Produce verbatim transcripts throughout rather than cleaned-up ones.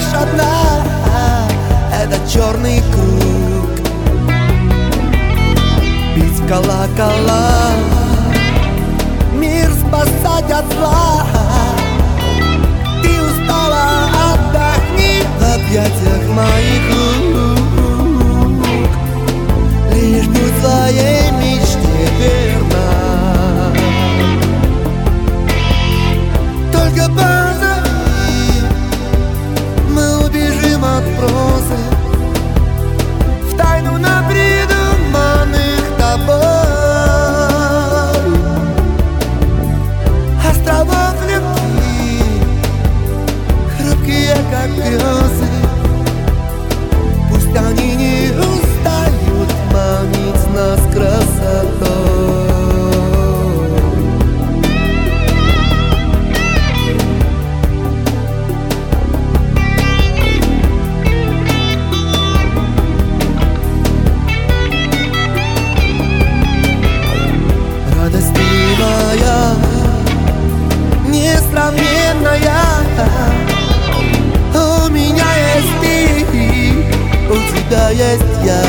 лишь одна — это черный круг. Бить в колокола, мир спасать от зла. Ты устала, отдохни в объятиях моих рук. Лишь будь своей мечте верна. Только позови, мы убежим от прозы в тайну напридуманных тобой островов любви, хрупкие как грезы. Пусть они не устают манить нас красотой. Радость ты моя, несравненная. У меня есть ты, у тебя есть я.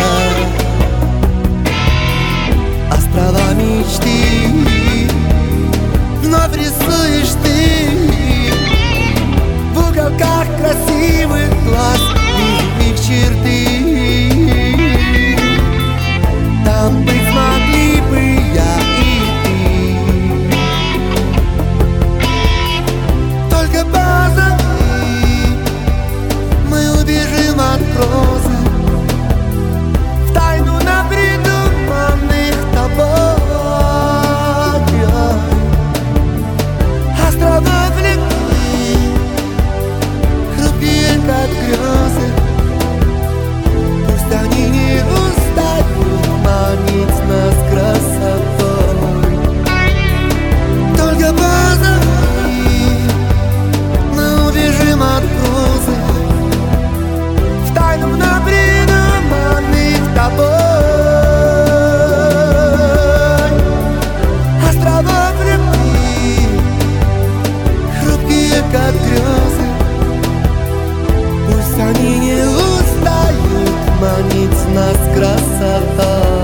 Острова мечты вновь рисуешь ты в уголках красивых глаз, вижу их черты. Там быть смогли бы я и ты. Только позови, мы убежим от прозы в тайну напридуманных тобой островов любви, хрупкие как грезы. Пусть они не устают манить нас красотой. Только позови, мы убежим от прозы в тайну напридуманных тобой островов любви, хрупкие как грезы. Пусть они не устают манить нас красотой.